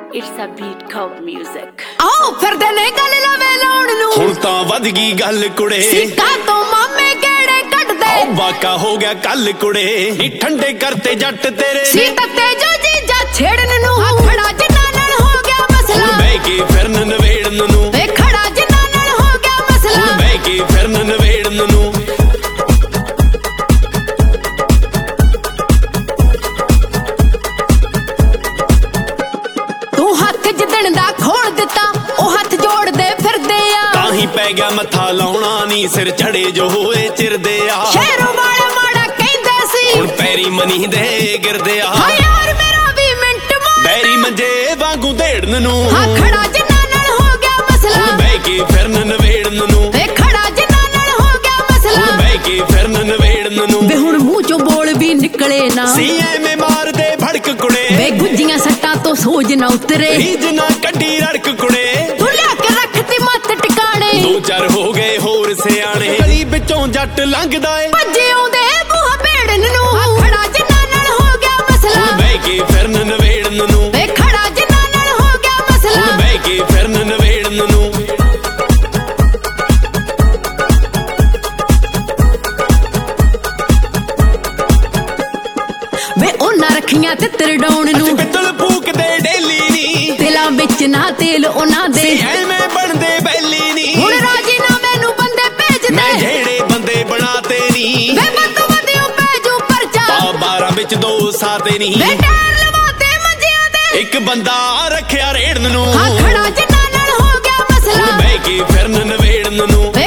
It's a beat called music. ਆਓ ਫਿਰਦੇ ਨੇ ਗੱਲ ਲਵੇ ਲਾਉਣ ਨੂੰ ਹੁਣ ਤਾਂ ਵੱਧ ਗਈ ਗੱਲ ਕੁੜੇ ਸਿੱਕਾ ਤੋਂ ਮਾਮੇ ਕਿਹੜੇ ਕੱਢਦੇ ਓ ਬਾਕਾ ਹੋ ਗਿਆ ਕੱਲ ਕੁੜੇ ਨੀ ਠੰਡੇ ਕਰਤੇ ਜੱਟ ਤੇਰੇ ਸੀ ਤੱਤੇ ਜੋ ਜੀਜਾ ਛੇੜਨ ਨੂੰ ਖੜਾ ਜਿੰਨਾ ਨਾਲ ਹੋ ਗਿਆ ਮਸਲਾ ਹੁਣ ਬਹਿ ਕੇ ਫਿਰਨ ਨਵੇੜਨ ਨੂੰ ਵੇ ਖੜਾ ਜਿੰਨਾ ਨਾਲ ਹੋ ਗਿਆ ਮਸਲਾ ਹੁਣ ਬਹਿ ਕੇ ਫਿਰਨ ਨਵੇੜਨ ਨੂੰ ਤੂੰ ਹੱਥ ਜਿੱਦਣ ਦਾ ਖੋਲ ਦਿੱਤਾ ਉਹ ਹੱਥ ਜੋੜਦੇ ਫਿਰਦੇ ਆ ਤਾਂ ਹੀ ਪੈ ਗਿਆ ਮੱਥਾ ਲਾਉਣਾ ਨੀ ਸਿਰ ਚੜੇ ਜੋ ਹੋਏ ਚਿਰਦੇ ਆ ਸ਼ਹਿਰੋਂ ਵਾਲੇ ਮਾੜਾ ਕਹਿੰਦੇ ਸੀ ਹੁਣ ਪੈਰੀ ਮਨੀ ਦੇ ਗਿਰਦੇ ਆ ਹਾਂ ਯਾਰ ਮੇਰਾ ਵੀ ਮਿੰਟ ਮਾਰ ਬੈਰੀ ਮੰਜੇ ਵਾਂਗੂ ਢੇੜਨ ਨੂੰ ਹਾਂ ਖੜਾ ਜਿੰਨਾ ਨਾਲ ਹੋ ਗਿਆ ਮਸਲਾ ਹੁਣ ਬਹਿ ਕੇ ਫਿਰਨ ਨਵੇੜਨ ਨੂੰ ਵੇ ਖੜਾ ਜਿੰਨਾ ਨਾਲ ਹੋ ਗਿਆ ਮਸਲਾ ਹੁਣ ਬਹਿ ਕੇ ਫਿਰਨ ਨਵੇੜਨ ਨੂੰ ਵੇ ਹੁਣ ਮੂੰਹ ਚੋਂ ਬੋਲ ਵੀ ਨਿਕਲੇ ਨਾ ਸੀ ਐਵੇਂ ਮਾਰਦੇ ਭੜਕ ਕੁੜੇ ਵੇ ਗੁੱਜੀਆਂ ਸੱਟਾਂ ਤੋਂ ਸੋਜ ਨਾ ਉਤਰੇ ਰੀਝ ਨਾ ਕੱਢੀ ਰੜਕ ਕੁੜੇ ਤੂੰ ਲਿਆ ਕੇ ਰੱਖਤੀ ਮੱਤ ਟਿਕਾਣੇ ਦੋ ਚਾਰ ਹੋ ਗਏ ਹੋਰ ਸਿਆਣੇ ਗਲੀ ਵਿੱਚੋਂ ਜੱਟ ਲੰਘਦਾ ਏ ਭੱਜੇ ਆਉਂਦੇ ਬੂਹਾ ਭੇੜਨ ਨੂੰ ਖੜਾ ਜਿੰਨਾ ਨਾਲ ਹੋ ਗਿਆ ਮਸਲਾ ਹੁਣ ਬਹਿ ਕੇ ਫਿਰਨ ਨਵੇੜਨ ਨੂੰ ਵੇ ਖੜਾ ਜਿੰਨਾ ਨਾਲ ਹੋ ਗਿਆ ਮਸਲਾ ਹੁਣ ਬਹਿ ਕੇ ਫਿਰਨ ਨਵੇੜਨ ਨੂੰ ਵੇ ਉਹਨਾਂ ਰੱਖੀਆਂ ਤਿੱਤਰ ਡਾਉਣ ਅਸੀਂ ਨੂੰ ਪਿੱਤਲ ਫੂਕਦੇ ਡੇਲੀ ਨੀ ਦਿਲਾਂ ਵਿੱਚ ਨਾ ਤੇਲ ਉਹਨਾਂ ਦੇ ਸੀ ਐਵੇਂ ਬਣਦੇ ਬੈਲੀ ਨੀ ਹੁਣ ਰਾਜੀ ਨਾ ਮੈਨੂੰ ਬੰਦੇ ਮੈਂ ਭੇਜਦੇ ਜਿਹੜੇ ਬੰਦੇ ਬਣਾਤੇ ਨੀ ਵੇ ਬੱਤ ਵਧਿਓ ਪੈਜੂ ਪਰਚਾ ਆ 12 ਵਿੱਚ ਦੋ ਸਾਤੇ ਨੀ ਵੇ ਟਾਇਰ ਲਵਾਤੇ ਮੰਜਿਆਂ ਦੇ ਇੱਕ ਬੰਦਾ ਰੱਖਿਆ ਰੇੜਨ ਨੂੰ ਹਾਂ ਖੜਾ ਜਿੰਨਾ ਨਾਲ ਹੋ ਗਿਆ ਹੁਣ ਮਸਲਾ ਬਹਿ ਕੇ ਫਿਰਨ ਨਵੇੜਨ ਨੂੰ